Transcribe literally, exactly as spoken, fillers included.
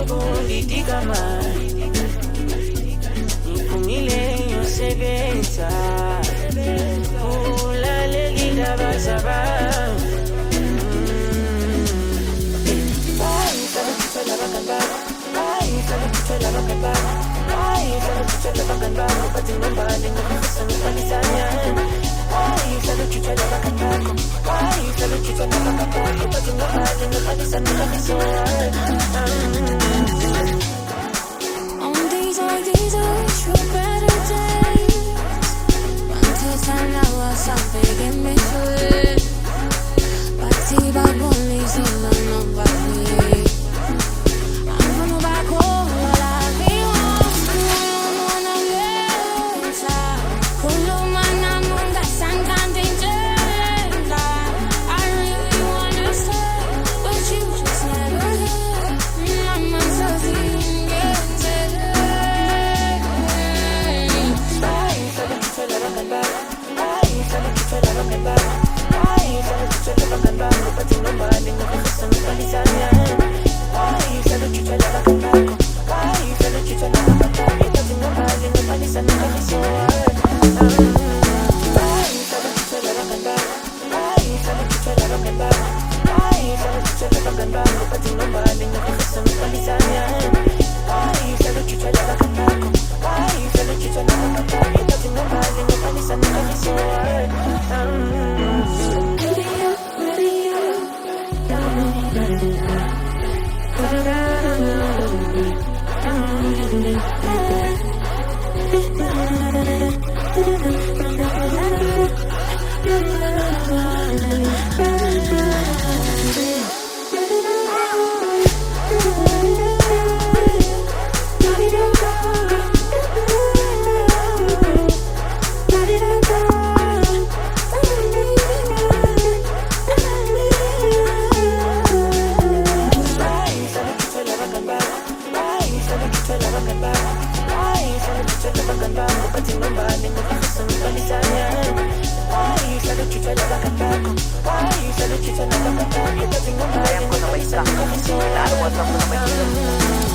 kunditika manje ngiphumile ngiyosebenza ulalele indaba zabantu hayi hlala kuthela abangani bakho hayi hlala kuthela abangani bakho hayi hlala kuthela abangani bakho bathi ngombani ngifisa ngibalisanya hayi hlala kuthela abangani bakho hayi hlala kuthela abangani bakho bathi ngombani ngibalisanya ngifisa On these or these I wish for better days. Until time now was something in me sweet. But see back only so long no baby. I'm gonna back home while I be home. I wanna get Kulo mana munga sangandinjela. I really wanna stay, but you just never did. Mama says I